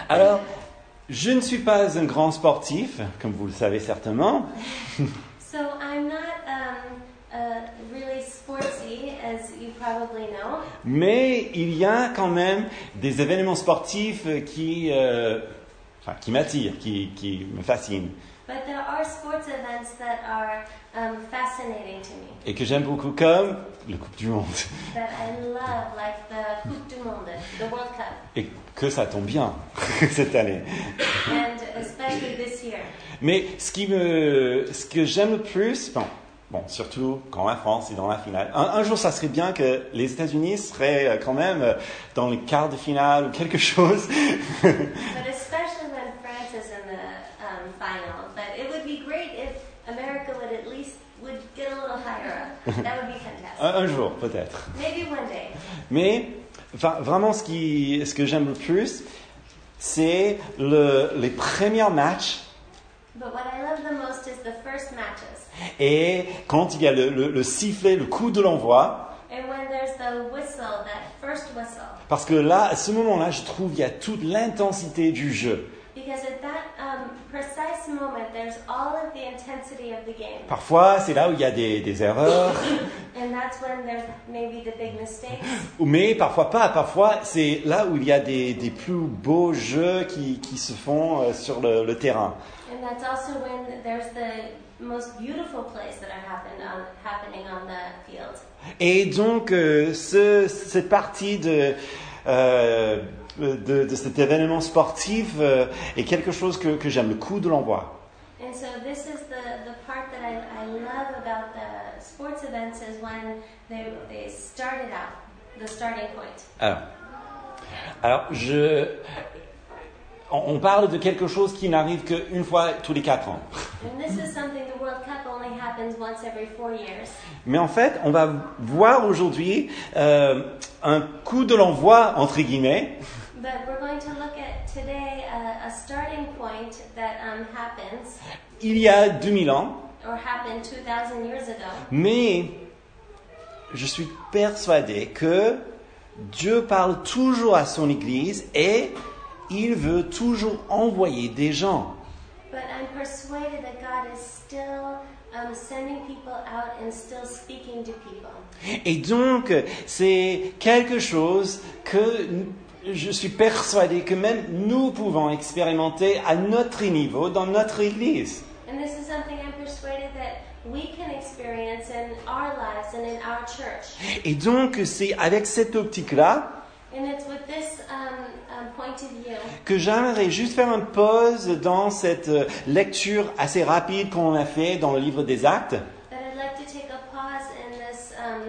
Alors, je ne suis pas un grand sportif, comme vous le savez certainement. So I'm not really sportsy, as you probably know. Mais il y a quand même des événements sportifs qui m'attirent, qui me fascinent. But there are sports events that are fascinating to me. Et que j'aime beaucoup comme la Coupe du Monde. That I love, like the Coupe du Monde, the World Cup. Et que ça tombe bien cette année. And especially this year. Mais ce que j'aime le plus, bon, surtout quand la France est dans la finale. Un jour, ça serait bien que les États-Unis seraient quand même dans les quarts de finale ou quelque chose. But especially when France is in the final. But it would be great if America would get a little higher up. That would be fantastic. Un jour, peut-être. Maybe one day. Mais vraiment, ce que j'aime le plus, c'est les premiers matchs. But what I love the most is the first matches. Et quand il y a le sifflet, le coup de l'envoi. And when there's the whistle, that first whistle. Parce que là, à ce moment-là, je trouve qu'il y a toute l'intensité du jeu. Because at that precise moment, there's all of the intensity of the game. Parfois, c'est là où il y a des erreurs. And that's when there's maybe the big mistakes. Mais parfois pas. Parfois, c'est là où il y a des plus beaux jeux qui se font sur le terrain. And that's also when there's the most beautiful plays that are happening on the field. Et donc, cette partie de cet événement sportif est quelque chose que j'aime, le coup de l'envoi. And so this is the part that I love about the sports events is when they started out, the starting point. Alors on parle de quelque chose qui n'arrive qu'une fois tous les 4 ans. And this is something, the World Cup only happens once every 4 years. Mais en fait, on va voir aujourd'hui un coup de l'envoi, entre guillemets. But we're going to look at today a starting point that happens. Il y a 2000 ans. Or happened 2000 years ago. Mais je suis persuadé que Dieu parle toujours à son Église et il veut toujours envoyer des gens. But I'm persuaded that God is still sending people out and still speaking to people. Et donc, c'est quelque chose que je suis persuadé que même nous pouvons expérimenter à notre niveau dans notre Église. And this is something I'm persuaded that we can experience in our lives and in our church. Et donc, c'est avec cette optique-là And it's with this point of view que j'aimerais juste faire une pause dans cette lecture assez rapide qu'on a fait dans le livre des Actes. that I'd like to take a pause in this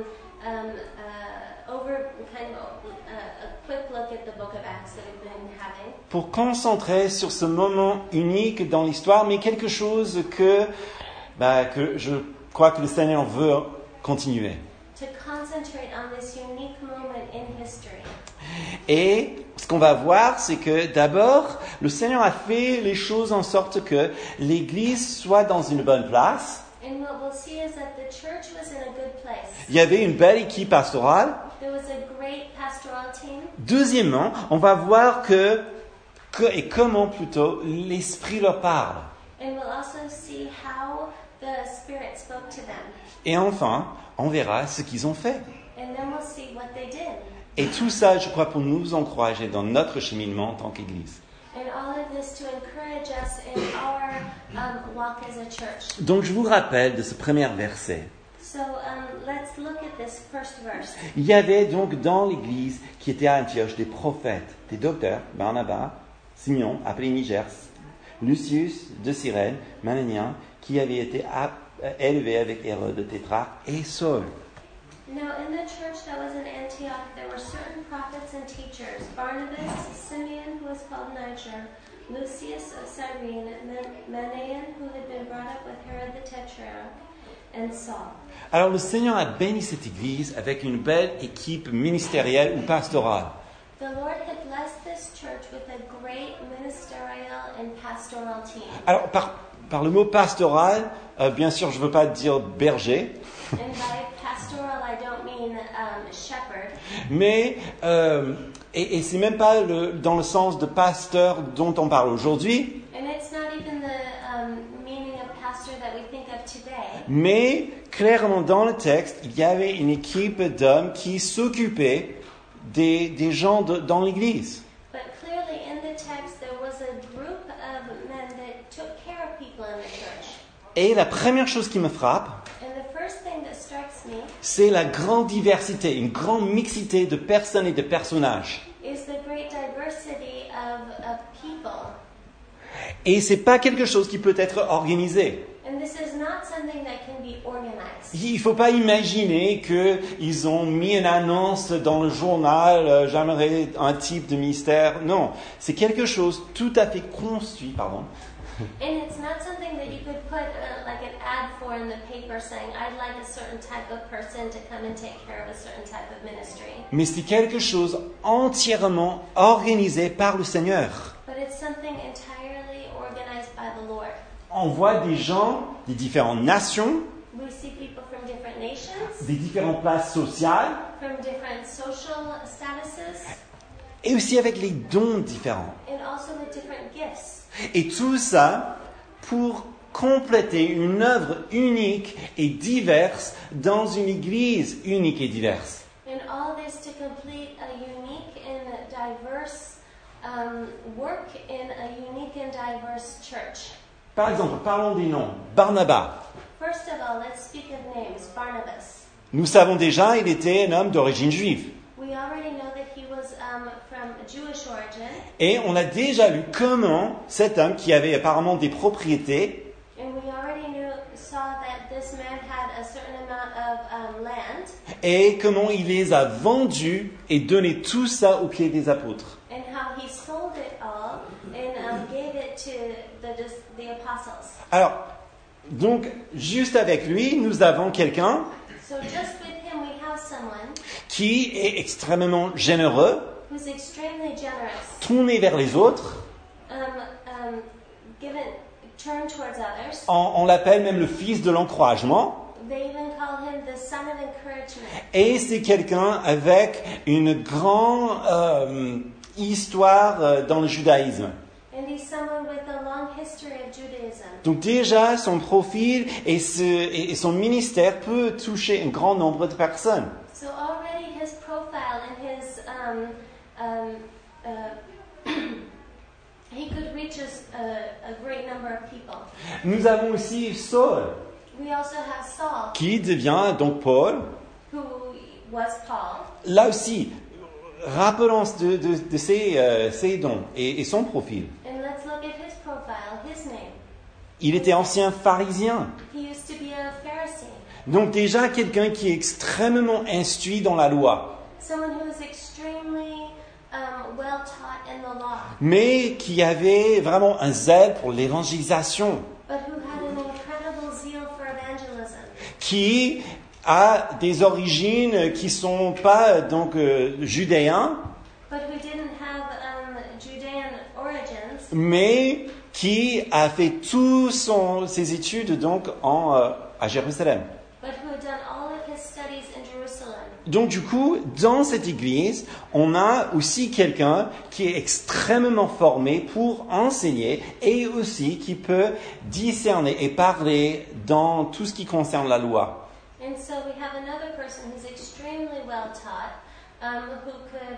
a quick look at the book of Acts that we've been having. Pour concentrer sur ce moment unique dans l'histoire, mais quelque chose que je crois que le Seigneur veut continuer. To concentrate on this unique moment in history. Et ce qu'on va voir, c'est que d'abord, le Seigneur a fait les choses en sorte que l'Église soit dans une bonne place. And what we'll see is that the church was in a good place. Il y avait une belle équipe pastorale. There was a great pastoral team. Deuxièmement, on va voir et comment plutôt l'Esprit leur parle. And we'll also see how the Spirit spoke to them. Et enfin, on verra ce qu'ils ont fait. And then we'll see what they did. Et tout ça, je crois, pour nous encourager dans notre cheminement en tant qu'Église. And all of this to encourage us in our walk as a church. Donc, je vous rappelle de ce premier verset. So let's look at this first verse. Il y avait donc dans l'Église qui était à Antioche des prophètes, des docteurs, Barnabas, Simeon, appelé Niger, Lucius de Cyrène, Mananien, qui avait été élevé avec Hérode le tétrarque, et Saul. Now in the church that was in Antioch, there were certain prophets and teachers: Barnabas, Simeon, who was called Niger, Lucius of Cyrene, Manaen, who had been brought up with Herod the Tetrarch, and Saul. Alors le Seigneur a béni cette Église avec une belle équipe ministérielle ou pastorale. The Lord had blessed this church with a great ministerial and pastoral team. Alors par le mot pastoral, bien sûr, je ne veux pas dire berger. And by pastoral, I don't mean shepherd. Mais Et c'est même pas dans le sens de pasteur dont on parle aujourd'hui, And it's not even the meaning of pastor that we think of today. mais clairement dans le texte, il y avait une équipe d'hommes qui s'occupaient des gens dans l'église. But clearly in the text there was a group of men that took care of people in the church. Et la première chose qui me frappe, And the first thing that strikes me c'est la grande diversité, une grande mixité de personnes et de personnages. is the great diversity of people. Et c'est pas quelque chose qui peut être organisé. And this is not something that can be organized. Il faut pas imaginer qu'ils ont mis une annonce dans le journal, j'aimerais un type de ministère. Non, c'est quelque chose tout à fait construit, And it's not something that you could put like an ad for in the paper saying, I'd like a certain type of person to come and take care of a certain type of ministry. Mais c'est quelque chose entièrement organisé par le Seigneur. But it's something entirely organized by the Lord. On voit des gens des différentes nations, We see people from different nations, des différentes places sociales, from different social statuses, et aussi avec les dons différents. and also with different gifts. Et tout ça pour compléter une œuvre unique et diverse dans une église unique et diverse. And all this to complete a unique and diverse work in a unique and diverse church. Par exemple, parlons des noms. Barnabas. First of all, let's speak of names. Barnabas. Nous savons déjà, il était un homme d'origine juive. We already know that he was from Jewish origin, Et on a déjà lu comment cet homme, qui avait apparemment des propriétés, and we already saw that this man had a certain amount of land, et comment il les a vendus et donné tout ça aux pieds des apôtres. and how he sold it all and gave it to the apostles. Alors, donc, juste avec lui, nous avons quelqu'un So just with him, we have someone qui est extrêmement généreux, who's extremely generous, tourné vers les autres. turned towards others. On l'appelle même le fils de l'encouragement. They even call him the son of encouragement. Et c'est quelqu'un avec une grande histoire dans le judaïsme. And he's someone with a long history of Judaism. Donc déjà, son profil et son ministère peut toucher un grand nombre de personnes. So already his profile and his he could reach a great number of people. Nous avons aussi Saul, We also have Saul, qui devient donc Paul. who was Paul. Là aussi, rappelons de ses dons et son profil. And let's look at his profile, his name. Il était ancien pharisien. He used to be a Pharisee, Donc déjà quelqu'un qui est extrêmement instruit dans la loi, someone who was extremely well taught in the law, mais qui avait vraiment un zèle pour l'évangélisation, but who had an incredible zeal for evangelism, qui a des origines qui sont pas donc judéens, but who didn't have Judean origins, mais qui a fait toutes ses études donc à Jérusalem. but who had done all of his studies in Jerusalem. Donc du coup, dans cette église, on a aussi quelqu'un qui est extrêmement formé pour enseigner et aussi qui peut discerner et parler dans tout ce qui concerne la loi. And so we have another person who's extremely well taught, who could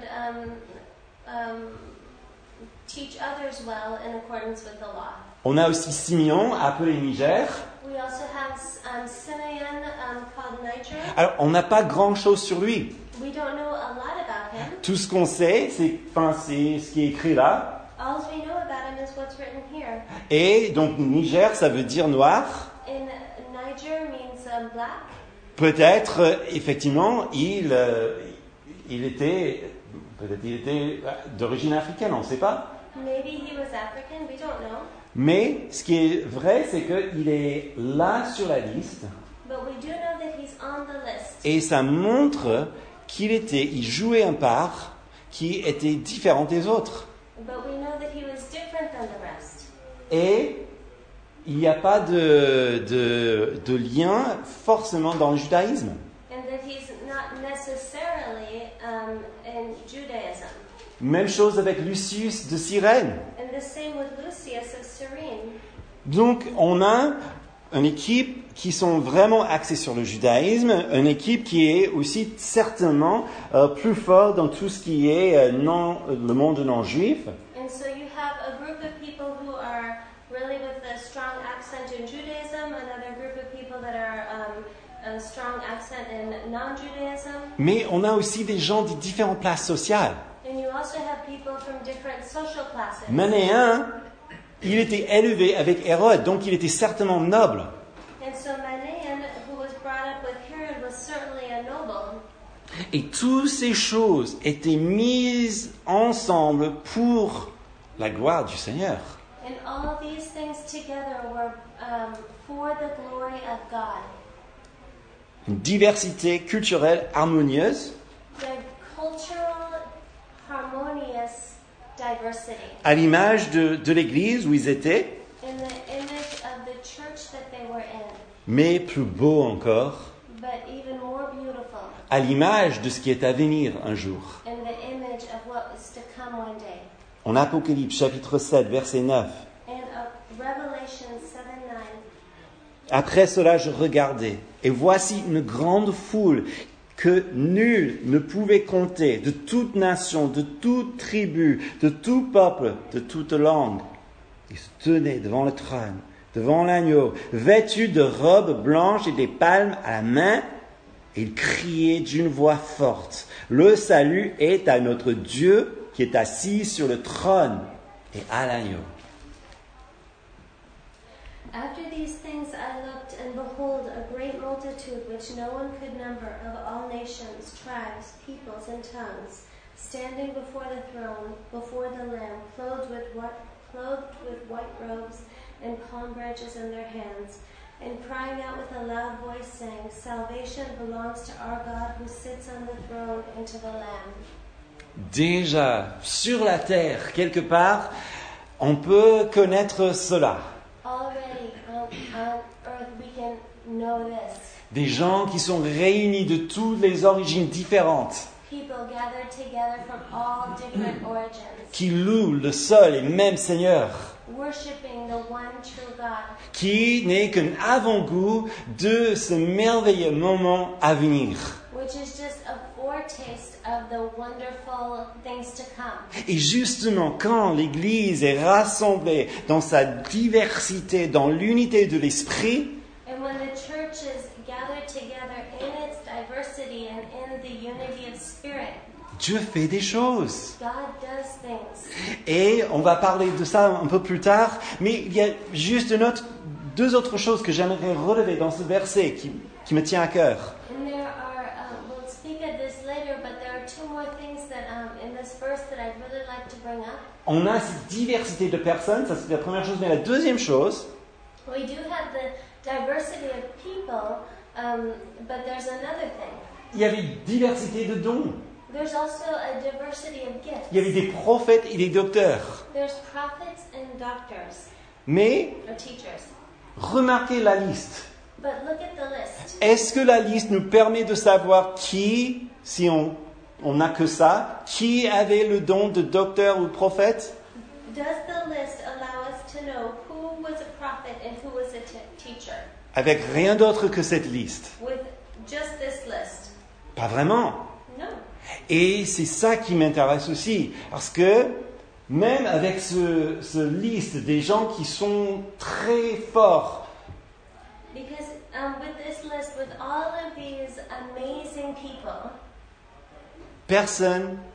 teach others well in accordance with the law. On a aussi Simeon, appelé Niger. We also have Simeon called Niger. Alors, on n'a pas grand-chose sur lui. We don't know a lot about him. Tout ce qu'on sait, c'est ce qui est écrit là. All we know about him is what's written here. Et donc, Niger, ça veut dire noir. In Niger means black. Peut-être, effectivement, il était d'origine africaine, on ne sait pas. Maybe he was African, we don't know. Mais ce qui est vrai, c'est qu'il est là sur la liste But we do know that he's on the list. et ça montre il jouait un part qui était différent des autres. But we know that he was different than the rest. Et il n'y a pas de lien forcément dans le judaïsme. And that he's not necessarily in Judaism. Même chose avec Lucius de Cyrène. And the same with Lucius of Cyrene. Donc, on a une équipe qui sont vraiment axées sur le judaïsme, une équipe qui est aussi certainement plus forte dans tout ce qui est le monde non-juif. And so you have a group of people who are really with a strong accent in Judaism, another group of people that are a strong accent in non-Judaism. Mais on a aussi des gens de différentes classes sociales. And you also have people from different social classes. Manéen, il était élevé avec Hérode, donc il était certainement noble. And so Manaen, who was brought up with Herod, was certainly a noble. Et toutes ces choses étaient mises ensemble pour la gloire du Seigneur. And all these things together were for the glory of God. Une diversité culturelle harmonieuse, The cultural, harmonious diversity. à l'image de l'Église où ils étaient, In the image of the church that they were in, mais plus beau encore, but even more beautiful à l'image de ce qui est à venir un jour. in the image of what is to come one day. En Apocalypse chapitre 7, verset 9. And Revelation 7:9. Après cela, je regardais, et voici une grande foule que nul ne pouvait compter, de toute nation, de toute tribu, de tout peuple, de toute langue. Ils se tenaient devant le trône, devant l'agneau, vêtus de robes blanches et des palmes à la main, et ils criaient d'une voix forte, « Le salut est à notre Dieu qui est assis sur le trône et à l'agneau. » After these things I looked, and behold, a great multitude which no one could number, of all nations, tribes, peoples, and tongues, standing before the throne, before the Lamb, clothed with white robes and palm branches in their hands, and crying out with a loud voice, saying, Salvation belongs to our God who sits on the throne and to the Lamb. Déjà, sur la terre, quelque part, on peut connaître cela. Already on earth we can know this. Des gens qui sont réunis de toutes les origines différentes, People gathered together from all different origins, qui louent le seul et même Seigneur, worshiping the one true God, qui n'est qu'un avant-goût de ce merveilleux moment à venir. which is just a foretaste of the wonderful things to come. Et justement, quand l'Église est rassemblée dans sa diversité, dans l'unité de l'Esprit, And when the church is gathered together in its diversity and in the unity of spirit, Dieu fait des choses. God does things. Et on va parler de ça un peu plus tard, mais il y a juste deux autres choses que j'aimerais relever dans ce verset qui me tient à cœur. And there are, we'll speak of this later, but there are two more things that in this verse that I'd really like to bring up. On a cette diversité de personnes, ça c'est la première chose, mais la deuxième chose, We do have the diversity of people, but there's another thing. il y avait une diversité de dons. There's also a diversity of gifts. Il y avait des prophètes et des docteurs. There's prophets and doctors, Mais or teachers. remarquez la liste. But look at the list. Est-ce que la liste nous permet de savoir qui, si on n'a que ça, qui avait le don de docteur ou prophète? Does the list allow us to know who was a prophet and who was a teacher? Avec rien d'autre que cette liste. With just this list? Pas vraiment. No. Et c'est ça qui m'intéresse aussi. Parce que même avec ce liste des gens qui sont très forts, Because with this list, with all of these amazing people, personne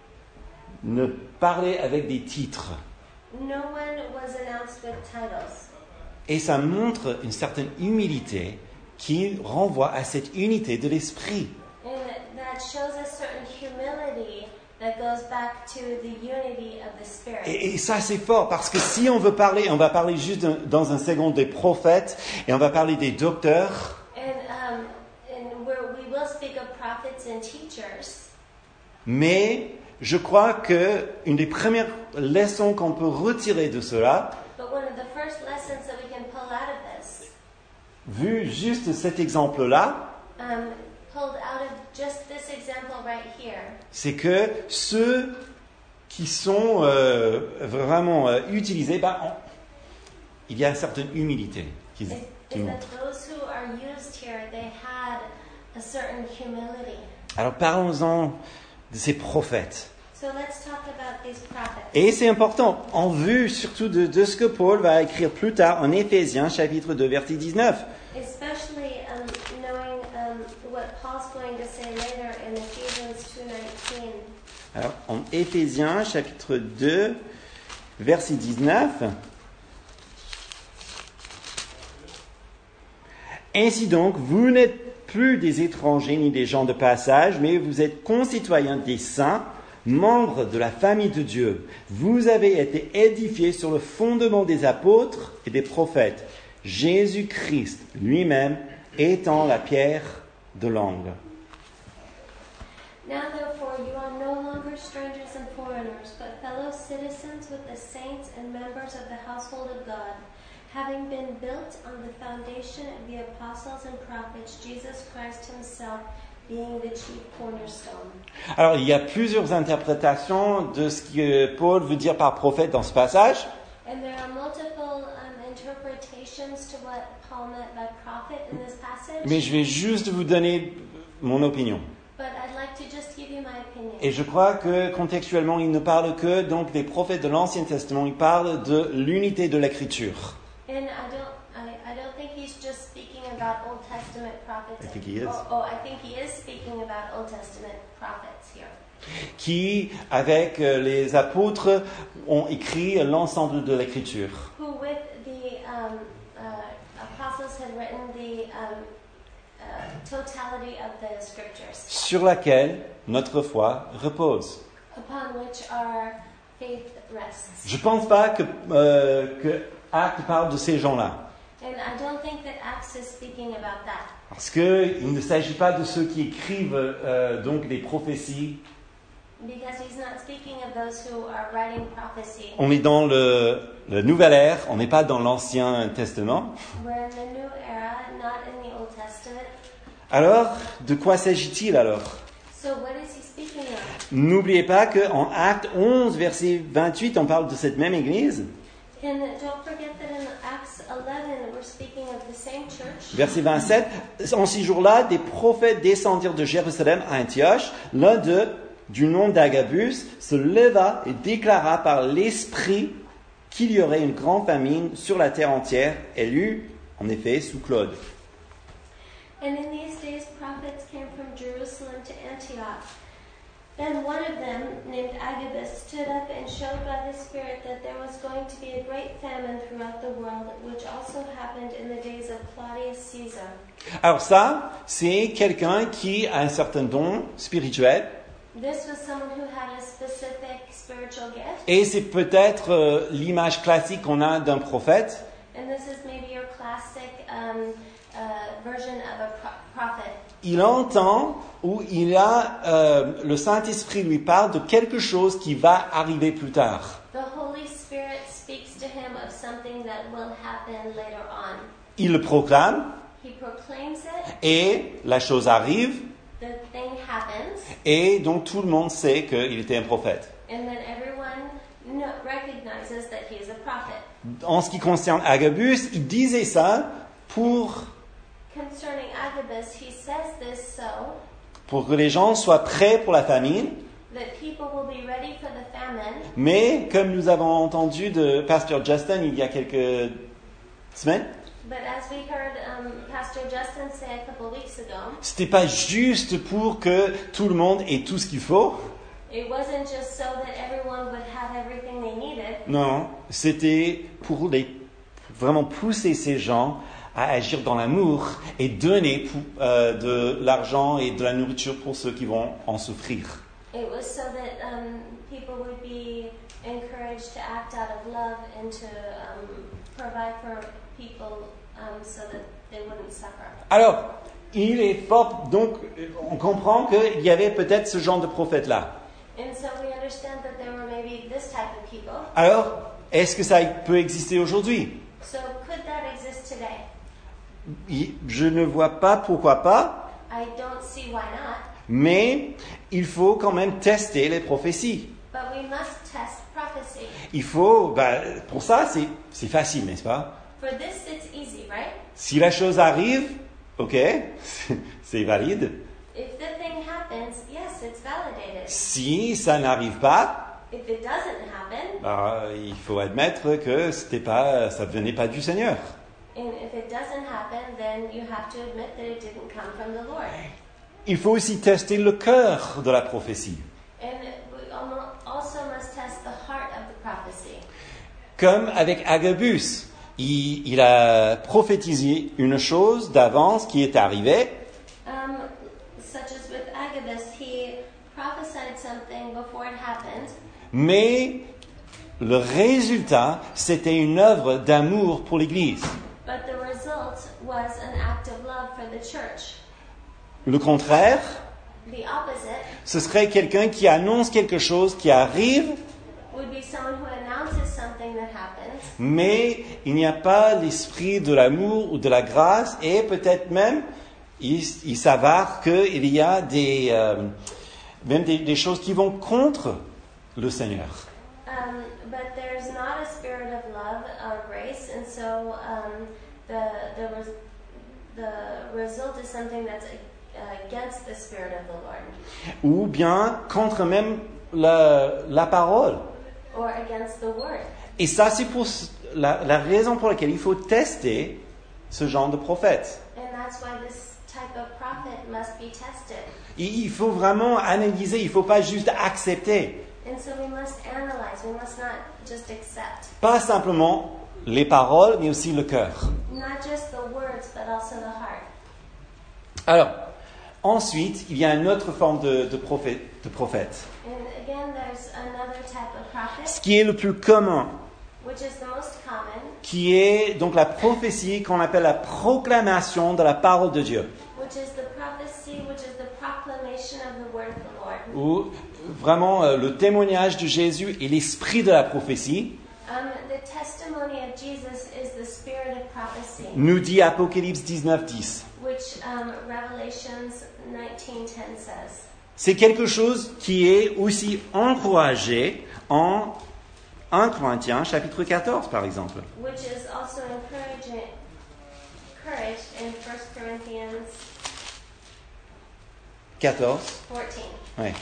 ne parlait avec des titres. no one was announced with titles. Et ça montre une certaine humilité qui renvoie à cette unité de l'esprit. And that shows a certain humility that goes back to the unity of the Spirit. Et ça c'est fort parce que si on veut parler, on va parler juste dans un second des prophètes et on va parler des docteurs. And we will speak of prophets and teachers. Mais je crois que une des premières leçons qu'on peut retirer de cela, But one of the first lessons that we can pull out of this, vu juste cet exemple-là, pulled out of just this example right here, c'est que ceux qui sont vraiment utilisés, il y a une certaine humilité qui Is montre. that those who are used here, they had a certain humility. Alors parlons-en de ces prophètes. So let's talk about these prophets. Et c'est important, en vue surtout de ce que Paul va écrire plus tard en Éphésiens chapitre 2 verset 19. Especially knowing what Paul's going to say later in Ephesians 2:19. Alors en Éphésiens chapitre 2 verset 19. Ainsi donc, vous n'êtes plus des étrangers ni des gens de passage, mais vous êtes concitoyens des saints, membres de la famille de Dieu. Vous avez été édifiés sur le fondement des apôtres et des prophètes, Jésus-Christ lui-même étant la pierre de l'angle. Now therefore you are no longer strangers and foreigners, but fellow citizens with the saints and members of the household of God, having been built on the foundation of the apostles and prophets, Jesus Christ himself being the chief cornerstone. Alors, il y a plusieurs interprétations de ce que Paul veut dire par prophète dans ce passage. And there are multiple interpretations to what Paul meant by prophet in this passage. Mais je vais juste vous donner mon opinion. But I'd like to just give you my opinion. Et je crois que contextuellement, il ne parle que donc des prophètes de l'Ancien Testament. Il parle de l'unité de l'Écriture. And I don't think he's just speaking about Old Testament prophets. I think he is. I think he is speaking about Old Testament prophets here. Qui, avec les apôtres, ont écrit l'ensemble de l'Écriture. Who with the apostles had written the totality of the scriptures. Sur laquelle notre foi repose. Upon which our faith rests. Je ne pense pas que Actes parle de ces gens-là. And I don't think that Acts is speaking about that. Parce qu'il ne s'agit pas de ceux qui écrivent donc des prophéties. Because he's not speaking of those who are writing prophecy. On est dans la nouvelle ère, on n'est pas dans l'Ancien Testament. We're in the new era, not in the Old Testament. Alors, de quoi s'agit-il alors? So what is he speaking of? N'oubliez pas qu'en Actes 11, verset 28, on parle de cette même église. And don't forget that in Acts 11, we're speaking of the same church. Verset 27, en ces jours-là, des prophètes descendirent de Jérusalem à Antioche. L'un d'eux, du nom d'Agabus, se leva et déclara par l'Esprit qu'il y aurait une grande famine sur la terre entière. Elle eut, en effet, sous Claude. And in these days prophets came from Jerusalem to Antioch. Then one of them, named Agabus, stood up and showed by the Spirit that there was going to be a great famine throughout the world, which also happened in the days of Claudius Caesar. Alors ça, c'est quelqu'un qui a un certain don spirituel. This was someone who had a specific spiritual gift. Et c'est peut-être l'image classique qu'on a d'un prophète. And this is maybe your classic version of a prophet. Il entend ou il a le Saint-Esprit lui parle de quelque chose qui va arriver plus tard. The Holy Spirit speaks to him of something that will happen later on. Il le proclame He proclaims it, et la chose arrive the thing happens, et donc tout le monde sait qu'il était un prophète. and then everyone recognizes that he is a prophet. En ce qui concerne Agabus, il disait ça pour Concerning Agabus, he says this que les gens soient prêts pour la famine. that people will be ready for the famine. Mais comme nous avons entendu de Pasteur Justin il y a quelques semaines, But as we heard Pastor Justin say a couple weeks ago, c'était pas juste pour que tout le monde ait tout ce qu'il faut. it wasn't just so that everyone would have everything they needed. Non, c'était pour vraiment pousser ces gens à agir dans l'amour et donner de l'argent et de la nourriture pour ceux qui vont en souffrir. It was so that people would be encouraged to act out of love and to provide for people so that they wouldn't suffer. Alors, il est fort, donc on comprend qu'il y avait peut-être ce genre de prophète-là. And so we understand that there were maybe this type of people. Alors, est-ce que ça peut exister aujourd'hui? So could that exist today? Je ne vois pas pourquoi pas, I don't see why not. mais il faut quand même tester les prophéties. But we must Pour ça, c'est facile, n'est-ce pas? For this, it's easy, right? Si la chose arrive, ok, c'est valide. If the thing happens, yes, it's validated. Si ça n'arrive pas, If it doesn't happen, il faut admettre que ça venait pas du Seigneur. and if it doesn't happen, then you have to admit that it didn't come from the Lord. Il faut aussi tester le cœur de la prophétie. And we also must test the heart of the prophecy. Comme avec Agabus, il a prophétisé une chose d'avance qui est arrivée, Such as with Agabus, he prophesied something before it happened, mais le résultat, c'était une œuvre d'amour pour l'Église. but the result was an act of love for the church. Le contraire, The opposite ce serait quelqu'un qui annonce quelque chose qui arrive, would be someone who announces something that happens, mais il n'y a pas l'esprit de l'amour ou de la grâce, et peut-être même, il s'avère qu'il y a même des choses qui vont contre le Seigneur. but there's not a spirit of love or grace, and so the result is something that's against the spirit of the Lord, Ou bien contre même la parole. or against the word. Et ça, c'est pour la raison pour laquelle il faut tester ce genre de prophète. And that's why this type of prophet must be tested. Il faut vraiment analyser, il ne faut pas juste accepter. And so we must analyze, we must not just accept. Pas simplement les paroles, mais aussi le cœur. Not just the words, but also the heart. Alors, ensuite, il y a une autre forme de prophète. And again, there's another type of prophet, Ce qui est le plus commun, which is the most common, qui est donc la prophétie qu'on appelle la proclamation de la parole de Dieu. which is the prophecy, which is the proclamation of the word of the Lord. Où vraiment le témoignage de Jésus est l'esprit de la prophétie, The testimony of Jesus is the spirit of prophecy, nous dit Apocalypse 19:10. which Revelations 19:10 says. C'est quelque chose qui est aussi encouragé en 1 Corinthiens chapitre 14 par exemple. Which is also encouraged in 1 Corinthians 14. 14. Ouais.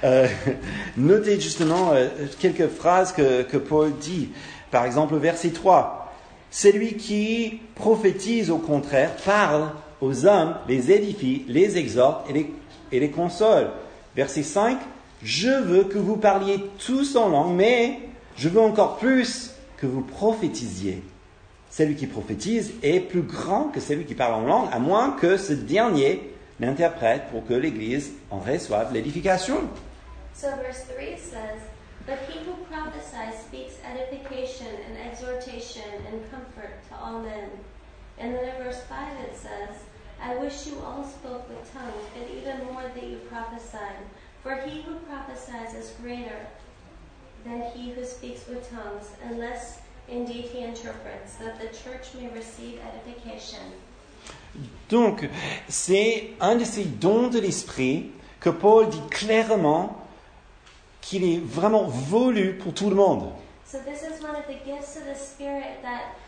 Notez justement quelques phrases que Paul dit. Par exemple, verset 3. Celui qui prophétise au contraire parle aux hommes, les édifie, les exhorte et les console. Verset 5. Je veux que vous parliez tous en langue, mais je veux encore plus que vous prophétisiez. Celui qui prophétise est plus grand que celui qui parle en langue, à moins que ce dernier l'interprète pour que l'Église en reçoive l'édification. So verse 3 says, But he who prophesies speaks edification and exhortation and comfort to all men. And then in verse 5 it says, I wish you all spoke with tongues, but even more that you prophesied. For he who prophesies is greater than he who speaks with tongues, unless indeed he interprets, that the church may receive edification. Donc, c'est un de ces dons de l'esprit que Paul dit clairement qu'il est vraiment voulu pour tout le monde. So this is one of the gifts of the Spirit that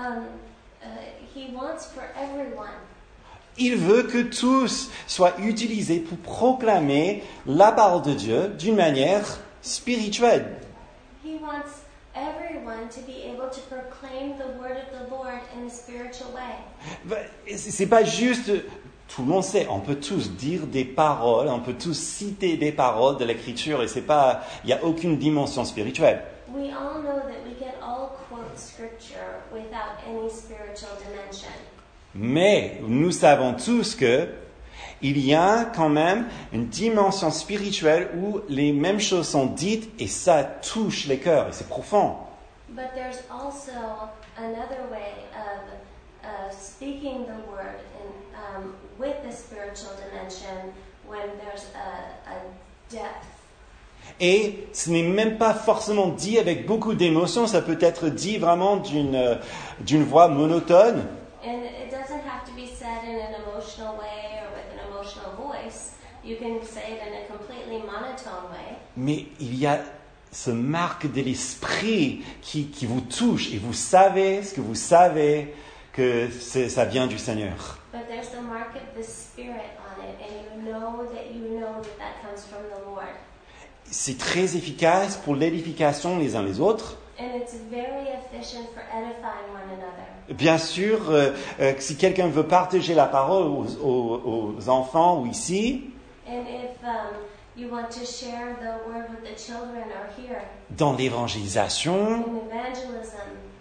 he wants for everyone. Il veut que tous soient utilisés pour proclamer la parole de Dieu d'une manière spirituelle. He wants everyone to be able to proclaim the word of the Lord in a spiritual way. C'est pas juste, tout le monde sait, on peut tous dire des paroles, on peut tous citer des paroles de l'Écriture et c'est pas, il n'y a aucune dimension spirituelle. We all know that we can all quote scripture without any spiritual dimension. Mais nous savons tous que il y a quand même une dimension spirituelle où les mêmes choses sont dites et ça touche les cœurs et c'est profond. But there's also another way of speaking the word in, with the spiritual dimension when there's a depth. Et ce n'est même pas forcément dit avec beaucoup d'émotion, ça peut être dit vraiment d'une voix monotone. And it doesn't have to be said in an emotional way or with an emotional voice. You can say it in a completely monotone way. Mais il y a ce marque de l'esprit qui vous touche et vous savez ce que vous savez que ça vient du Seigneur. But there's the mark of the Spirit on it, and you know that comes from the Lord. C'est très efficace pour l'édification les uns les autres. And it's very efficient for edifying one another. Bien sûr, si quelqu'un veut partager la parole aux enfants ou ici, And if you want to share the word with the children or here dans l'évangélisation, in evangelism,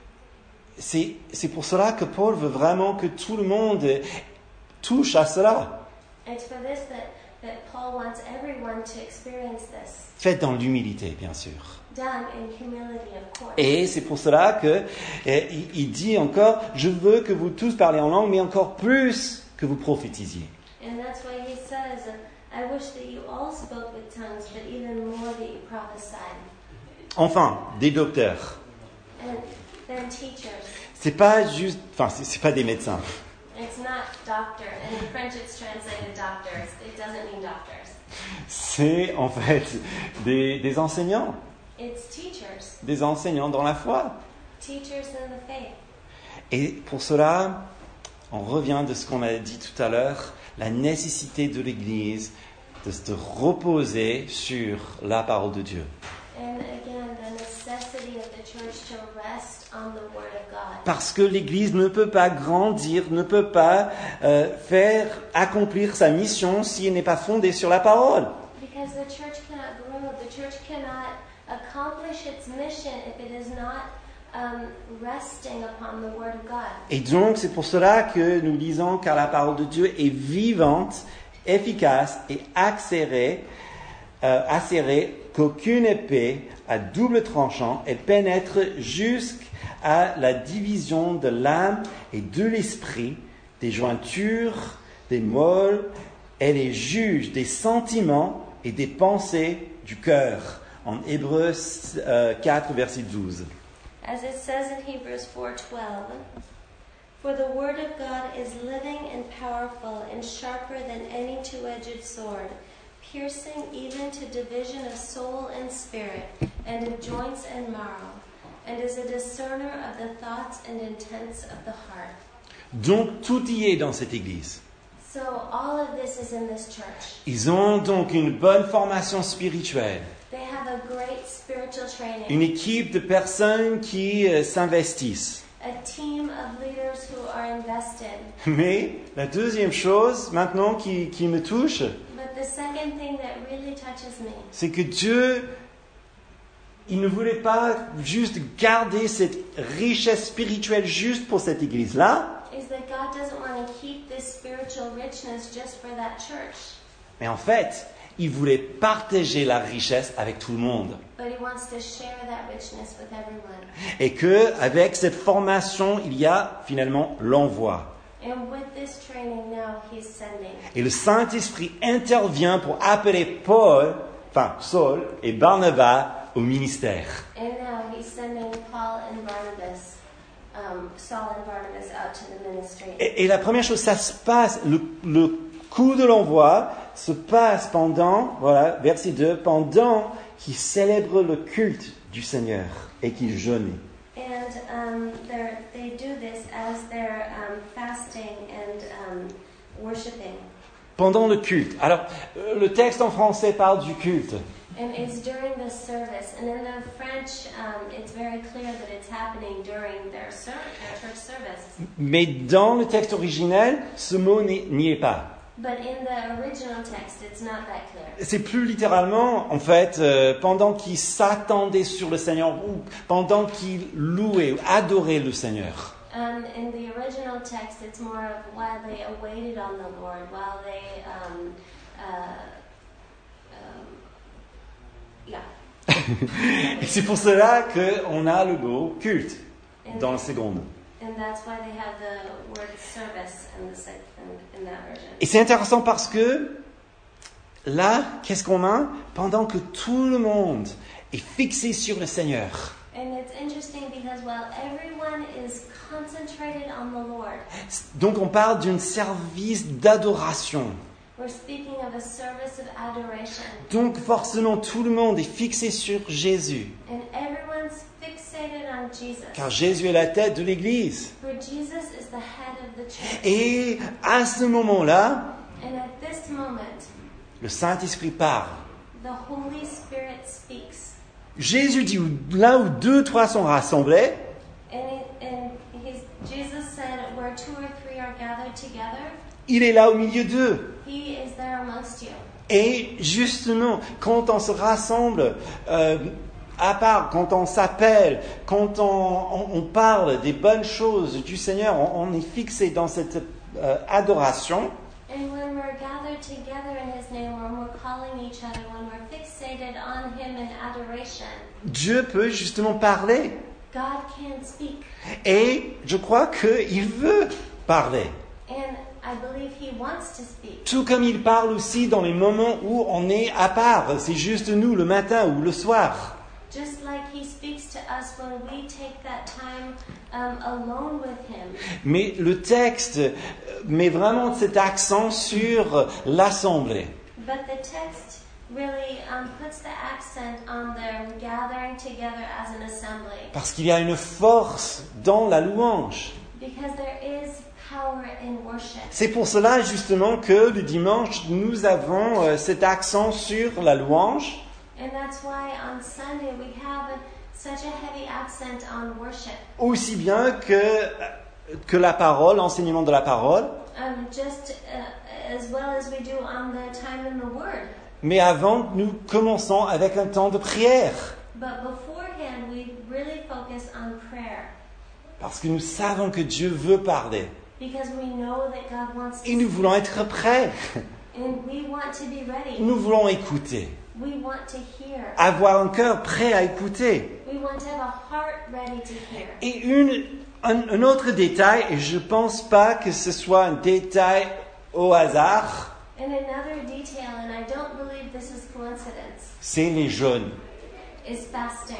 c'est pour cela que Paul veut vraiment que tout le monde touche à cela. it's for this that Paul wants everyone to experience this. Faites dans l'humilité, bien sûr. Done in humility, of course. Et c'est pour cela que il dit encore, je veux que vous tous parlez en langue, mais encore plus que vous prophétisiez. And that's why he says, I wish that you all spoke with tongues, but even more that you prophesied. Enfin, des docteurs. And then teachers. C'est pas juste, enfin, c'est pas des médecins. It's not doctor. And in French it's translated doctors. It doesn't mean doctors. C'est en fait des enseignants. It's teachers. Des enseignants dans la foi. Teachers in the faith. Et pour cela, on revient de ce qu'on a dit tout à l'heure, la nécessité de l'Église de se reposer sur la parole de Dieu. And again, the necessity of the church to rest on the Word of God. Parce que l'Église ne peut pas grandir, ne peut pas faire accomplir sa mission si elle n'est pas fondée sur la parole. Because the church cannot grow, the church cannot accomplish its mission if it is not resting upon the Word of God. Et donc, c'est pour cela que nous disons car la parole de Dieu est vivante, efficace et acérée qu'aucune épée à double tranchant, elle pénètre jusqu'à la division de l'âme et de l'esprit, des jointures, des moelles, elle est juge des sentiments et des pensées du cœur. En Hébreux 4, verset 12. As it says in Hebrews 4:12, for the word of God is living and powerful and sharper than any two-edged sword, piercing even to division of soul and spirit, and of joints and marrow, and is a discerner of the thoughts and intents of the heart. Donc tout y est dans cette église. So all of this is in this church. Ils ont donc une bonne formation spirituelle, They have a great spiritual training, une équipe de personnes qui s'investissent. a team of leaders who are invested. Mais la deuxième chose maintenant qui me touche, But the second thing that really touches me c'est que Dieu, il ne voulait pas juste garder cette richesse spirituelle juste pour cette église-là, is that God doesn't want to keep this spiritual richness just for that church, mais en fait, il voulait partager la richesse avec tout le monde. but He wants to share that richness with everyone. Et que avec cette formation, il y a finalement l'envoi. And with this training now, He's sending. Et le Saint-Esprit intervient pour appeler Saul et Barnabas au ministère. And now He's sending Paul and Barnabas, Saul and Barnabas out to the ministry. Et la première chose, ça se passe, le coup de l'envoi se passe pendant, voilà, verset 2, pendant qu'ils célèbrent le culte du Seigneur et qu'ils jeûnent. And they do this as they're fasting and worshiping. Pendant le culte. Alors, le texte en français parle du culte. And it's during the service. And in the French, it's very clear that it's happening during their church service. Mais dans le texte originel, ce mot n'y est pas. But in the original text, it's not that clear. C'est plus littéralement, en fait, pendant qu'ils s'attendaient sur le Seigneur ou pendant qu'ils louaient ou adoraient le Seigneur. In the original text, it's more of while they awaited on the Lord, while they, Et c'est pour cela qu'on a le mot culte dans le second. And that's why they have the word service in that version. Et c'est intéressant parce que là, qu'est-ce qu'on a? Pendant que tout le monde est fixé sur le Seigneur. And it's interesting because while everyone is concentrated on the Lord, Donc on parle d'un service d'adoration. We're speaking of a service of adoration. Donc forcément, tout le monde est fixé sur Jésus, And everyone's fixated on Jesus. car Jésus est la tête de l'Église. For Jesus is the head of the church. Et à ce moment-là, And at this moment, le Saint-Esprit parle. the Holy Spirit speaks. Jésus dit, là où 2, 3 sont rassemblés, Jesus said, where 2 or 3 are gathered together, il est là au milieu d'eux. He is there amongst you. Et justement, quand on se rassemble à part, quand on s'appelle, quand on parle des bonnes choses du Seigneur, on est fixé dans cette adoration. And when we're gathered together in His name, when we're calling each other, when we're fixated on Him in adoration, Dieu peut justement parler. God can speak. Et je crois qu'il veut parler. And I believe He wants to speak. Tout comme il parle aussi dans les moments où on est à part. C'est juste nous, le matin ou le soir. Just like He speaks to us when we take that time alone with Him. Mais le texte met vraiment cet accent sur l'assemblée. But the text really puts the accent on the gathering together as an assembly. Parce qu'il y a une force dans la louange. Because there is power in worship. C'est pour cela justement que le dimanche, nous avons cet accent sur la louange. And that's why on Sunday we have such a heavy accent on worship. Aussi bien que la parole, l'enseignement de la parole. Just as well as we do on the time in the Word. Mais avant, nous commençons avec un temps de prière. But beforehand, we really focus on prayer. Parce que nous savons que Dieu veut parler. Because we know that God wants to Et nous voulons être prêts. And we want to be ready. Nous voulons écouter. We want to hear. Avoir un cœur prêt à écouter. We want to have a heart ready to hear. Et un autre détail, et je ne pense pas que ce soit un détail au hasard, And another detail, and I don't believe this is coincidence, c'est les jeûnes. is fasting.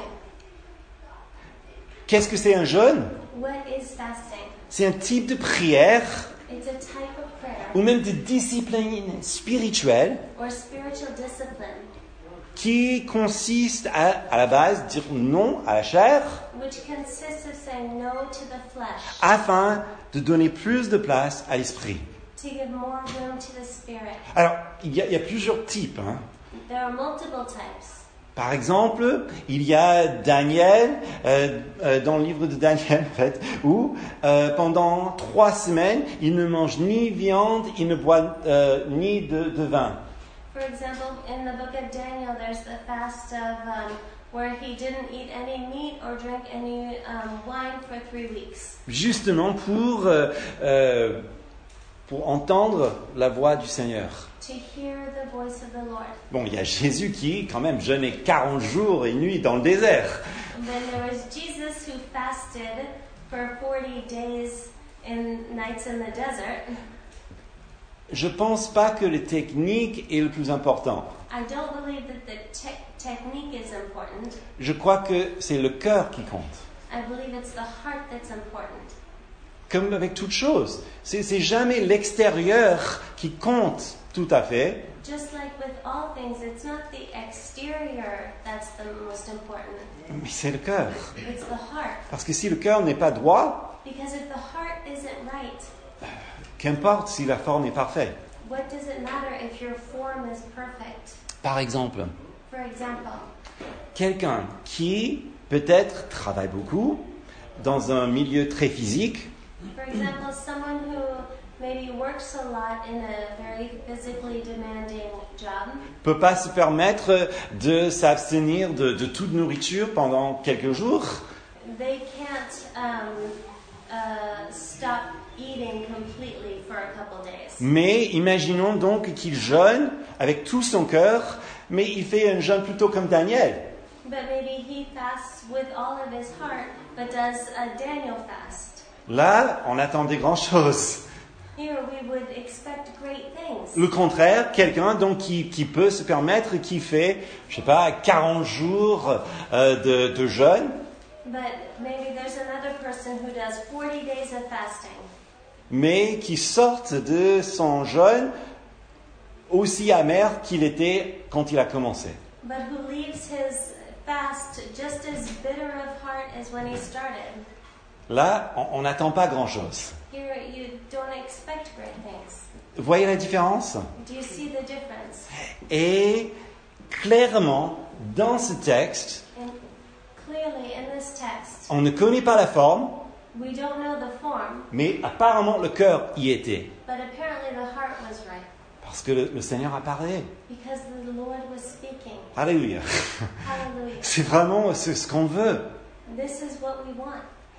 Qu'est-ce que c'est un jeûne? What is fasting? C'est un type de prière It's a type of prayer ou même de discipline spirituelle or spiritual discipline qui consiste à la base dire non à la chair which consists of saying no to the flesh afin de donner plus de place à l'esprit. to give more room to the spirit. Alors, il y a plusieurs types. There are multiple types. Par exemple, il y a Daniel, dans le livre de Daniel, en fait, où pendant 3 semaines, il ne mange ni viande, il ne boit ni de vin. For example, in the book of Daniel, there's the fast of where he didn't eat any meat or drink any wine for 3 weeks. Justement pour entendre la voix du Seigneur. To hear the voice of the Lord. Bon, il y a Jésus qui, quand même, jeûnait 40 jours et nuits dans le désert. And then there was Jesus who fasted for 40 days and nights in the desert. Je pense pas que la technique est le plus important. I don't believe that the technique is important. Je crois que c'est le cœur qui compte. I believe it's the heart that's important. Comme avec toute chose, c'est jamais l'extérieur qui compte tout à fait. Just like with all things, it's not the exterior that's the most important. Mais c'est le cœur. It's the heart. Parce que si le cœur n'est pas droit, Because if the heart isn't right, qu'importe si la forme est parfaite. what does it matter if your form is perfect? Par exemple, For example, quelqu'un qui peut-être travaille beaucoup dans un milieu très physique, someone who maybe works a lot in a very physically demanding job, peut pas se permettre de s'abstenir de toute nourriture pendant quelques jours. they can't stop eating completely for a couple days. Mais imaginons donc qu'il jeûne avec tout son cœur, mais il fait un jeûne plutôt comme Daniel. But maybe he fasts with all of his heart, but does a Daniel fast. Là, on attend des grandes choses. Here we would expect great things. Le contraire, quelqu'un donc qui peut se permettre, qui fait, je sais pas, 40 jours de jeûne, But maybe there's another person who does 40 days of fasting. mais qui sortent de son jeûne aussi amer qu'il était quand il a commencé. but who leaves his fast just as bitter of heart as when he started. Là, on n'attend pas grand-chose. Here you don't expect great things. Vous voyez la différence? Do you see the difference? Et clairement, dans ce texte, And clearly in this text, on ne connaît pas la forme, we don't know the form, mais apparemment le cœur y était. but apparently the heart was right Parce que le Seigneur a parlé. because the Lord was speaking. Alléluia. Hallelujah. C'est vraiment ce qu'on veut. This is what we want.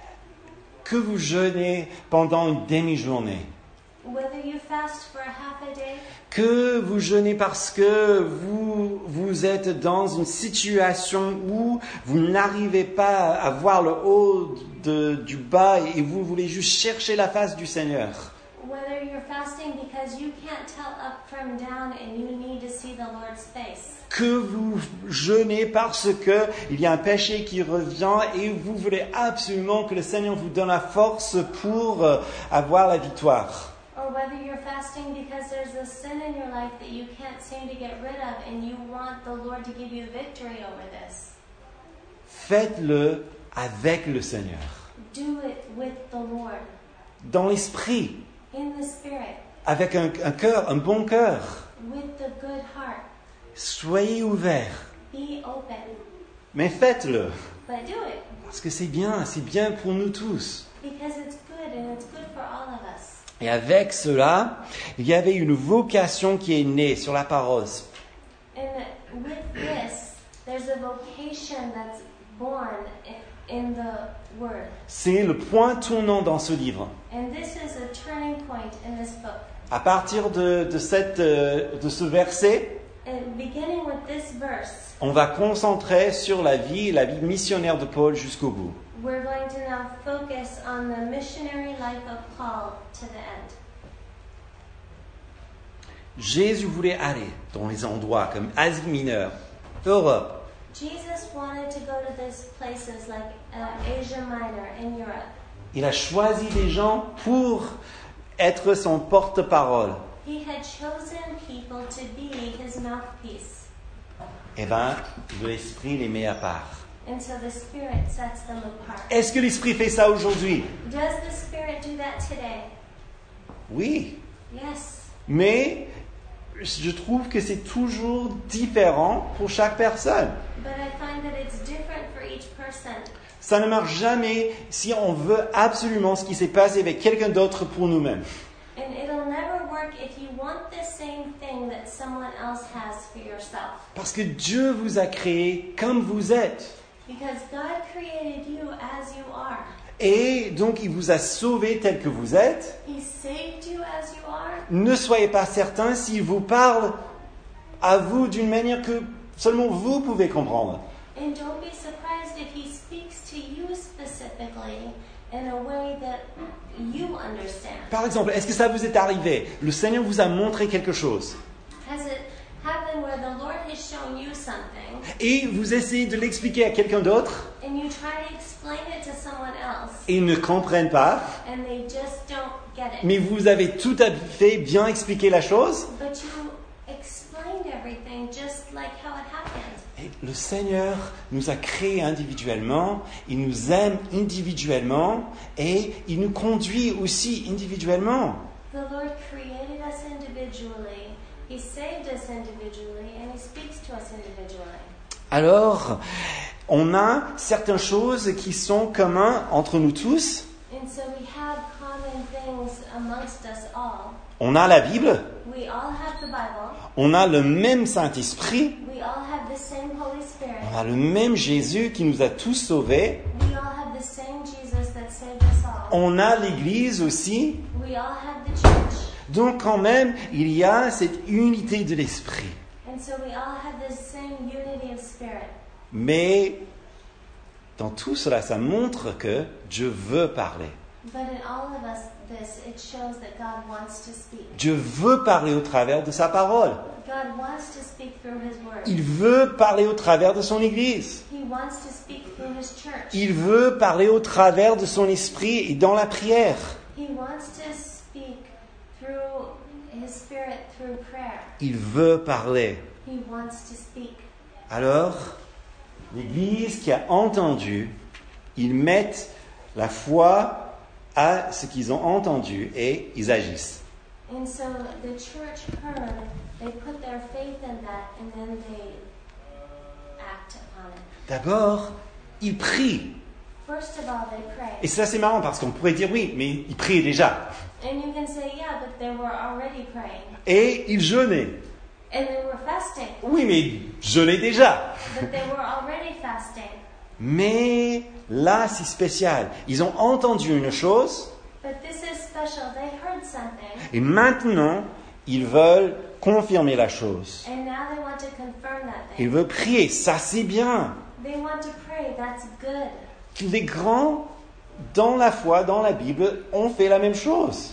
Que vous jeûnez pendant une demi-journée. Whether you fast for a half a day, Que vous jeûnez parce que vous êtes dans une situation où vous n'arrivez pas à voir le haut du bas et vous voulez juste chercher la face du Seigneur. whether you're fasting because you can't tell up from down and you need to see the Lord's face. Que vous jeûnez parce que il y a un péché qui revient et vous voulez absolument que le Seigneur vous donne la force pour avoir la victoire. Or whether you're fasting because there's a sin in your life that you can't seem to get rid of and you want the Lord to give you victory over this. Faites-le avec le Seigneur, Do it with the Lord, dans l'esprit, in the Spirit, avec un cœur, un bon cœur. with the good heart. Soyez ouverts, Be open, mais faites-le, but do it parce que c'est bien pour nous tous. because it's good and it's good for all of us. Et avec cela, il y avait une vocation qui est née sur la parole. And with this, there's a vocation that's born in the Word. C'est le point tournant dans ce livre. And this is a turning point in this book. À partir de ce verset, And beginning with this verse, on va concentrer sur la vie missionnaire de Paul jusqu'au bout. we're going to now focus on the missionary life of Paul to the end. Jésus voulait aller dans les endroits comme Asie mineure, Europe. Jesus wanted to go to these places like Asia Minor in Europe. Il a choisi des gens pour être son porte-parole. He had chosen people to be his mouthpiece. Eh bien, l'Esprit les met à part. And so the Spirit sets them apart. Est-ce que l'Esprit fait ça aujourd'hui? Does the Spirit do that today? Oui. Yes. Mais je trouve que c'est toujours différent pour chaque personne. But I find that it's different for each person. Ça ne marche jamais si on veut absolument ce qui s'est passé avec quelqu'un d'autre pour nous-mêmes. And it'll never work if you want the same thing that someone else has for yourself. Parce que Dieu vous a créé comme vous êtes. Because God created you as you are. Et donc il vous a sauvé tel que vous êtes. He saved you as you are. Ne soyez pas certain s'il vous parle à vous d'une manière que seulement vous pouvez comprendre. And don't be surprised if He speaks to you specifically in a way that you understand. Par exemple, est-ce que ça vous est arrivé? Le Seigneur vous a montré quelque chose. Has it happened where the Lord has shown you something Et vous essayez de l'expliquer à quelqu'un d'autre and you try to explain it to someone else et ils ne comprennent pas, and they just don't get it? mais vous avez tout à fait bien expliqué la chose. But you explained everything just like how it happened. Et le Seigneur nous a créés individuellement, il nous aime individuellement et il nous conduit aussi individuellement. The Lord created us individually. He saved us individually and He speaks to us individually. Alors, on a certaines choses qui sont communes entre nous tous. And so we have common things amongst us all. On a la Bible, We all have the Bible. on a le même Saint-Esprit, We all have the same Holy Spirit. on a le même Jésus qui nous a tous sauvés, We all have the same Jesus that saved us all. on a l'Église aussi. We all have the church. Donc quand même, il y a cette unité de l'Esprit. And so we all have this same unity of spirit. Mais dans tout cela, ça montre que Dieu veut parler. But in all of us, it shows that God wants to speak. Dieu veut parler au travers de sa parole. God wants to speak through His Word. Il veut parler au travers de son Église. He wants to speak through His church. Il veut parler au travers de son esprit et dans la prière. He wants to speak through His Spirit through prayer. Il veut parler. He wants to speak. Alors, l'Église qui a entendu, ils mettent la foi à ce qu'ils ont entendu et ils agissent. And so the church heard, they put their faith in that, and then they act upon it. D'abord, ils prient. First of all, they pray. Et ça, c'est marrant parce qu'on pourrait dire oui, mais ils priaient déjà. And you can say, yeah, but they were already praying. Et ils jeûnaient. And they were fasting. Oui, mais jeûnaient déjà. But they were already fasting. Mais là, c'est spécial. Ils ont entendu une chose But this is special. They heard something, et maintenant, ils veulent confirmer la chose. and now they want to confirm that Ils thing. veulent prier. Ça, c'est bien. They want to pray. That's good. Les grands, dans la foi, dans la Bible, ont fait la même chose.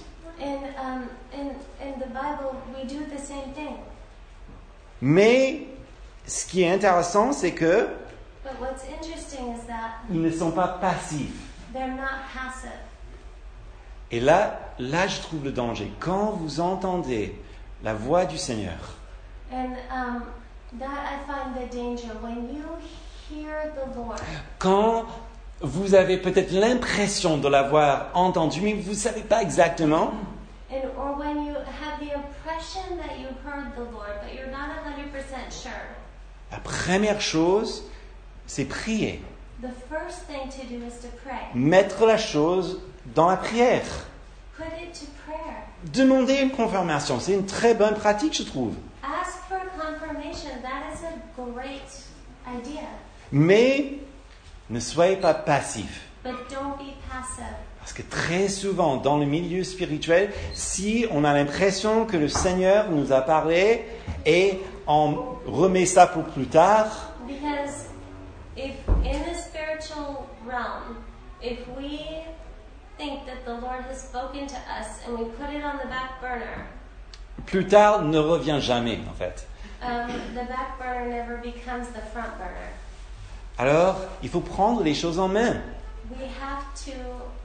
In the Bible, we do the same thing. Mais ce qui est intéressant, c'est que But what's interesting is that ils ne sont pas passifs. they're not passive. Et là, je trouve le danger. Quand vous entendez la voix du Seigneur, And that I find the danger. When you hear the Lord, quand vous avez peut-être l'impression de l'avoir entendu, mais vous ne savez pas exactement, or when you have the impression that you heard the Lord, but you're not 100% sure, la première chose, c'est prier. the first thing to do is to pray. Mettre la chose dans la prière. Put it to prayer. Demander une confirmation, c'est une très bonne pratique, je trouve. Ask for confirmation. That is a great idea. Mais ne soyez pas passifs. But don't be passive. Parce que très souvent, dans le milieu spirituel, si on a l'impression que le Seigneur nous a parlé et on remet ça pour plus tard, Because if in the spiritual realm, if we think that the Lord has spoken to us and we put it on the back burner, plus tard ne revient jamais, en fait. the back burner never becomes the front burner. Alors, il faut prendre les choses en main. We have to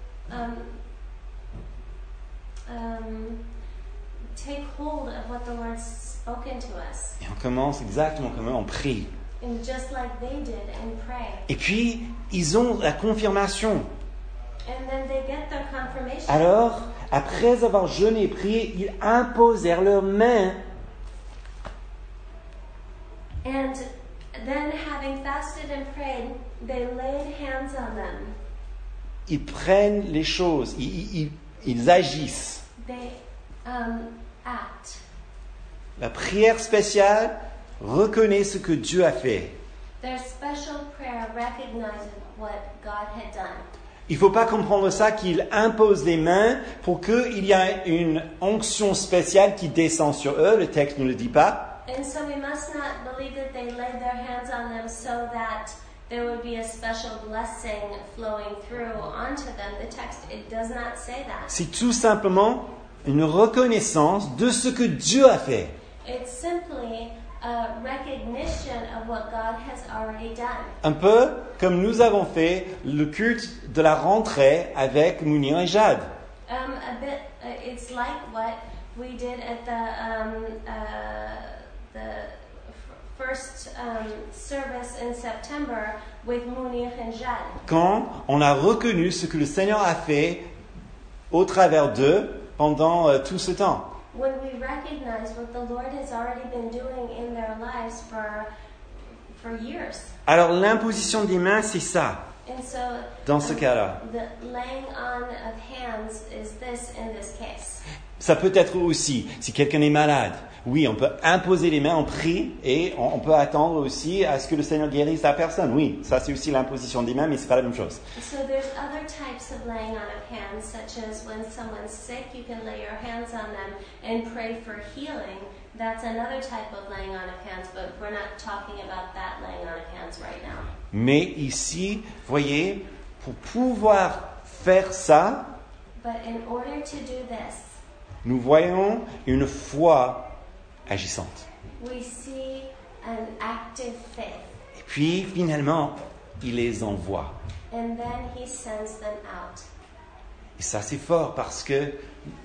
take hold of what the Lord's spoken to us. Et on commence exactement comme eux, on prie. And just like they did, and pray. Et puis, ils ont la confirmation. And then they get their confirmation. Alors, après avoir jeûné et prié, ils imposèrent leurs mains. And then, having fasted and prayed, they laid hands on them. Ils prennent les choses, ils agissent. They act. La prière spéciale reconnaît ce que Dieu a fait. Their special prayer recognized what God had done. Il ne faut pas comprendre ça qu'ils imposent les mains pour qu'il y ait une onction spéciale qui descend sur eux. Le texte ne le dit pas. And so we must not believe that they laid their hands on them so that there would be a special blessing flowing through onto them. The text, it does not say that. C'est tout simplement une reconnaissance de ce que Dieu a fait. It's simply a recognition of what God has already done. Un peu comme nous avons fait le culte de la rentrée avec Mounir et Jade. A bit, it's like what we did at the first service in September with Mounir and Jad. Quand on a reconnu ce que le Seigneur a fait au travers d'eux pendant tout ce temps. When we recognize what the Lord has already been doing in their lives for years. Alors l'imposition des mains, c'est ça, And so dans ce cas-là. the laying on of hands is this in this case. Ça peut être aussi, si quelqu'un est malade, oui, on peut imposer les mains, on prie, et on peut attendre aussi à ce que le Seigneur guérisse la personne. Oui, ça c'est aussi l'imposition des mains, mais c'est pas la même chose. So there's other types of laying on of hands, such as when someone's sick, you can lay your hands on them and pray for healing. That's another type of laying on of hands, but we're not talking about that laying on of hands right now. Mais ici, voyez, pour pouvoir faire ça, But in order to do this, nous voyons une foi agissante. we see an active faith. Et puis, finalement, il les envoie. And then he sends them out. Et ça, c'est fort parce que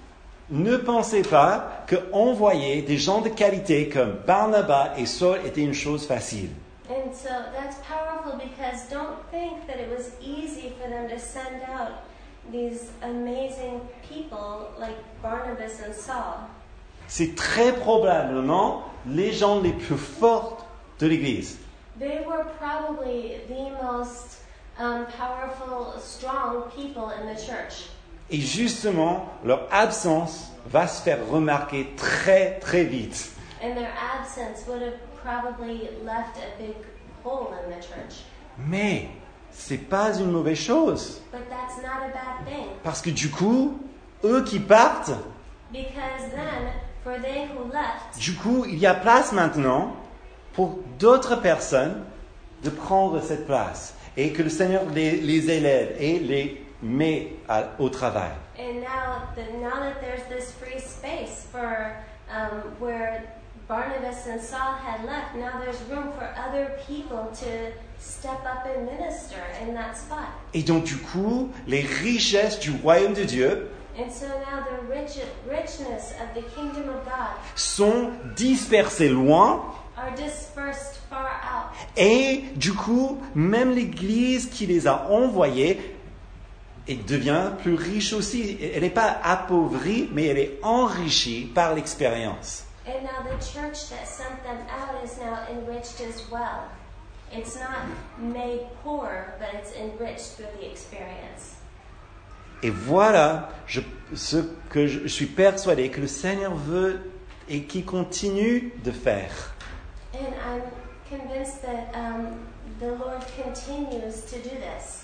ne pensez pas qu'envoyer des gens de qualité comme Barnabas et Saul était une chose facile. And so that's powerful because don't think that it was easy for them to send out these amazing people like Barnabas and Saul. C'est très probablement les gens les plus forts de l'Église. They were probably the most powerful, strong people in the church. Et justement, leur absence va se faire remarquer très très vite. And their absence would have probably left a big hole in the church. Mais c'est pas une mauvaise chose. But that's not a bad thing. Parce que du coup, eux qui partent, Because then, for they who left, du coup, il y a place maintenant pour d'autres personnes de prendre cette place. Et que le Seigneur les élève et les met au travail. and now that there's this free space for where Barnabas and Saul had left, now there's room for other people to step up and minister in that spot. Et donc du coup, les richesses du royaume de Dieu And so now the richness of the kingdom of God sont dispersées loin. are dispersed far out. Et du coup, même l'Église qui les a envoyés devient plus riche aussi. Elle n'est pas appauvrie, mais elle est enrichie par l'expérience. And now the church that sent them out is now enriched as well. It's not made poor, but it's enriched through the experience. Et voilà ce que je suis persuadé que le Seigneur veut et qui continue de faire. And I'm convinced that the Lord continues to do this.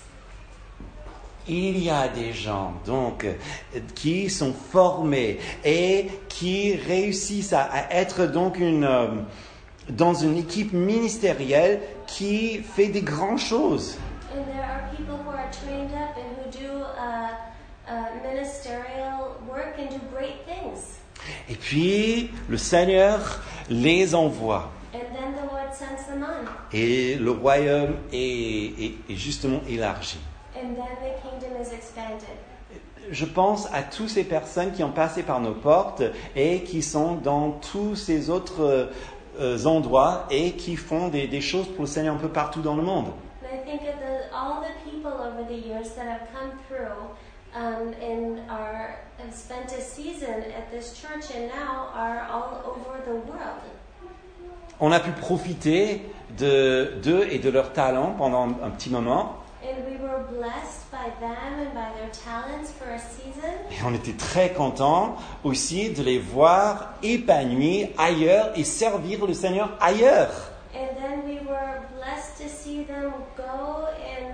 Il y a des gens donc qui sont formés et qui réussissent à être donc dans une équipe ministérielle qui fait des grandes choses. And there are people who are trained up and who do ministerial work and do great things. Et puis le Seigneur les envoie. And then the Lord sends them on. Et le royaume est justement élargi. And then the kingdom is expanded. Je pense à toutes ces personnes qui ont passé par nos portes et qui sont dans tous ces autres endroits et qui font des choses pour le Seigneur un peu partout dans le monde. And I think of all the people over the years that have come through and have spent a season at this church and now are all over the world. On a pu profiter d'eux et de leurs talents pendant un petit moment. And we were blessed by them and by their talents for a season. Et on était très contents aussi de les voir épanouis ailleurs et servir le Seigneur ailleurs. And then we were blessed to see them go and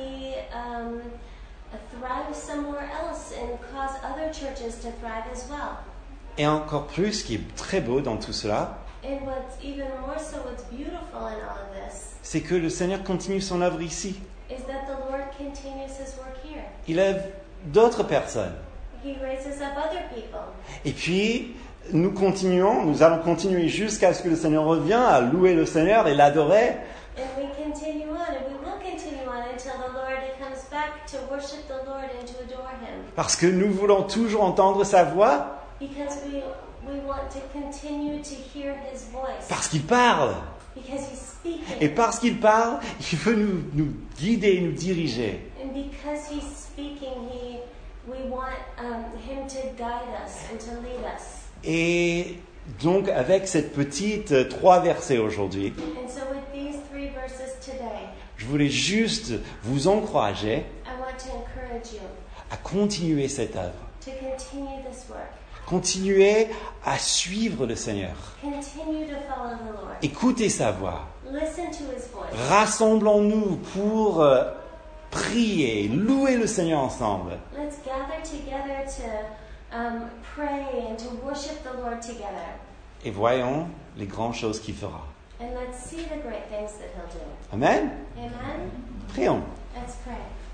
thrive somewhere else and cause other churches to thrive as well. Et encore plus, ce qui est très beau dans tout cela, And what's even more so, what's beautiful in all of this, c'est que le Seigneur continue son œuvre ici. is that the Lord continues His work here. Il lève d'autres personnes. He raises up other people. Et puis, nous allons continuer jusqu'à ce que le Seigneur revienne à louer le Seigneur et l'adorer. And we continue on, and we will continue on until the Lord comes back to worship the Lord and to adore Him. Parce que nous voulons toujours entendre sa voix, Because we want to continue to hear His voice. parce qu'il parle. Because He's speaking. Et parce qu'il parle, il veut nous guider, nous diriger. And because He's speaking, we want Him to guide us and to lead us. Et donc, avec cette petite 3 versets aujourd'hui, And so with these 3 verses today, je voulais juste vous encourager I want to encourage you à continuer cette œuvre. to continue this work. Continuez à suivre le Seigneur. Continue to follow the Lord. Écoutez sa voix. Listen to His voice. Rassemblons-nous pour prier, louer le Seigneur ensemble. Let's gather together to pray and to worship the Lord together. Et voyons les grandes choses qu'il fera. And let's see the great things that He'll do. Amen. Amen? Prions. Let's pray.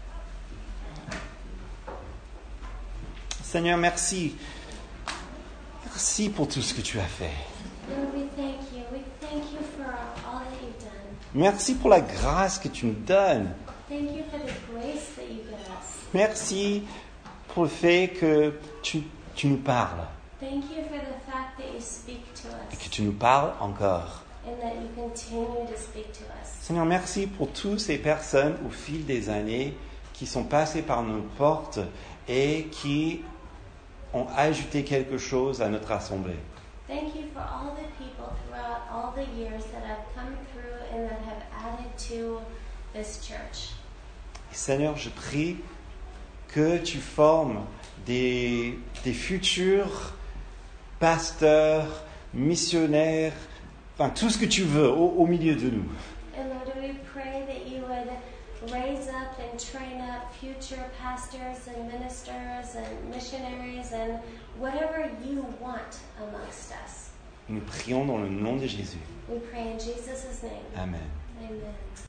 Seigneur, merci. Merci pour tout ce que tu as fait. Lord, we thank you. We thank you for all that you've done. Merci pour la grâce que tu nous donnes. Thank you for the grace that you give us. Merci pour le fait que tu tu nous parles Thank you for the fact that you speak to et que us tu nous parles encore. and that you continue to speak to us. Seigneur, merci pour toutes ces personnes au fil des années qui sont passées par nos portes et qui ont ajouté quelque chose à notre assemblée. Thank you for all the people throughout all the years that have come through and that have added to this church. Et Seigneur, je prie que tu formes des futurs pasteurs, missionnaires, enfin tout ce que tu veux au milieu de nous. And Lord, we pray that you would raise up and train up future pastors and ministers and missionaries and whatever you want amongst us. Nous prions dans le nom de Jésus. We pray in Jesus' name. Amen. Amen.